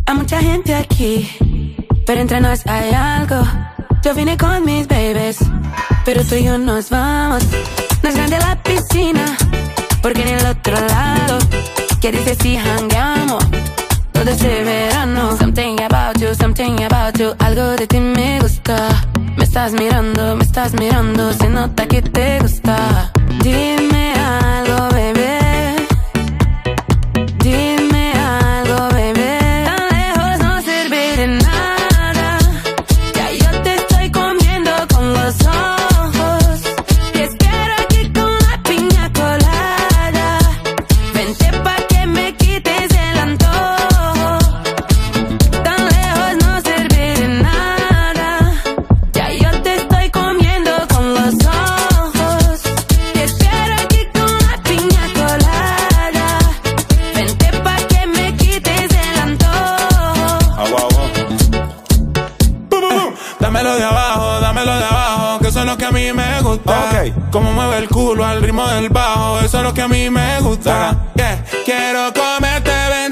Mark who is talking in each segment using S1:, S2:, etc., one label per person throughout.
S1: Hay mucha gente aquí, pero entre nos hay algo. Yo vine con mis babies, pero tú y yo nos vamos. No es grande la piscina, porque en el otro lado, ¿qué dices si jangueamos todo este verano? Something about you, algo de ti me gusta. Me estás mirando, se nota que te gusta. Dime algo, bebé. Dime algo, bebé. Tan lejos no sirve de nada. Ya yo te estoy comiendo con los ojos. Te espero aquí con la piña colada. Vente pa' que me quites el antojo. Tan lejos no sirve de nada. Ya yo te estoy comiendo con los ojos. Te espero aquí con la piña colada. Vente pa' que me quites el antojo.
S2: Dámelo de abajo, que eso es lo que a mí me gusta.
S3: Okay.
S2: Como mueve el culo al ritmo del bajo, eso es lo que a mí me gusta. Yeah. Quiero comerte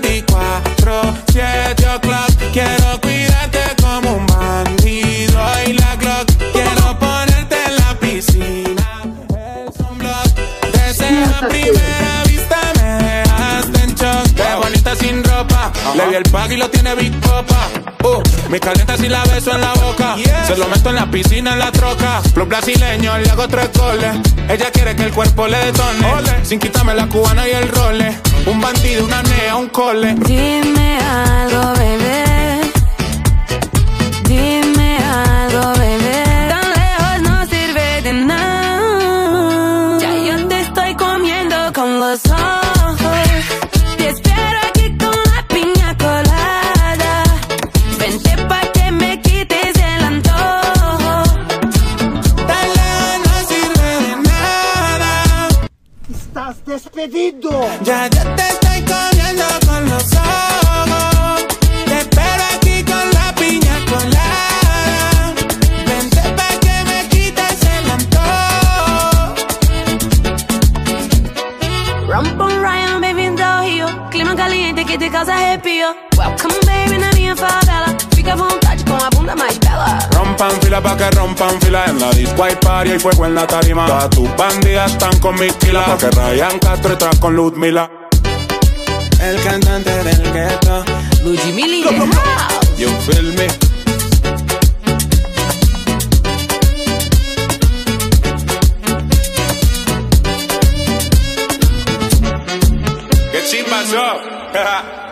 S2: 24/7 o'clock. Quiero cuidarte como un bandido y la Glock. Quiero ponerte en la piscina, el sunblock. Desde la primera vista me dejaste en shock. Qué bonita sin ropa, le vi el pack y lo tiene Big Popa. Me calienta si la beso en la boca. Se lo meto en la piscina, en la troca. Flow brasileño, le hago 3 goles. Ella quiere que el cuerpo le detone. Sin quitarme la cubana y el role. Un bandido, una nea, un cole.
S1: Dime algo, bebé. Dime algo, bebé. Tan lejos no sirve de nada. Ya yo te estoy comiendo con los ojos. Te espero aquí con la piña colada. Vente pa' que me quites el antojo.
S2: Tan lejos no sirve de nada.
S3: Estás despedido.
S2: Ya yo te estoy comiendo con los ojos. Te espero aquí con la piña colada. Vente pa' que me quites el antojo.
S1: Rompo un Ryan, baby, en Rio. Clima caliente que te causa arrepio. Welcome, baby, na minha favela. Fica à vontade com a bunda mais bela.
S2: Rompan fila pa' que rompan fila. En la disco hay party y fuego en la tarima. Todas tus bandidas están con mis kilas. Pa' que Ryan Castro estás con Ludmilla. El cantante del ghetto,
S1: Ludmilla in the house.
S2: you feel me? ¿Qué chispas up?